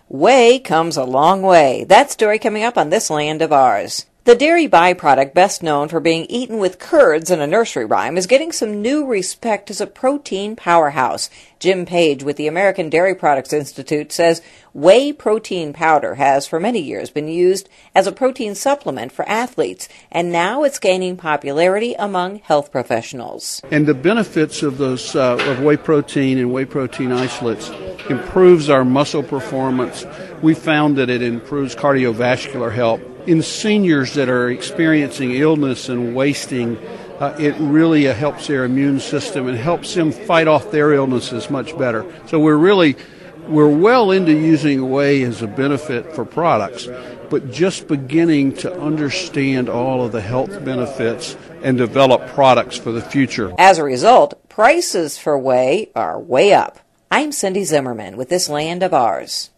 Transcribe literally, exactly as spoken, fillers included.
Whey comes a long way. That story coming up on This Land of Ours. The dairy byproduct best known for being eaten with curds in a nursery rhyme is getting some new respect as a protein powerhouse. Jim Page with the American Dairy Products Institute says whey protein powder has for many years been used as a protein supplement for athletes, and now it's gaining popularity among health professionals. And the benefits of those uh, of whey protein and whey protein isolates improves our muscle performance. We found that it improves cardiovascular health. In seniors that are experiencing illness and wasting, uh, it really uh, helps their immune system and helps them fight off their illnesses much better. So we're really, we're well into using whey as a benefit for products, but just beginning to understand all of the health benefits and develop products for the future. As a result, prices for whey are way up. I'm Cindy Zimmerman with This Land of Ours.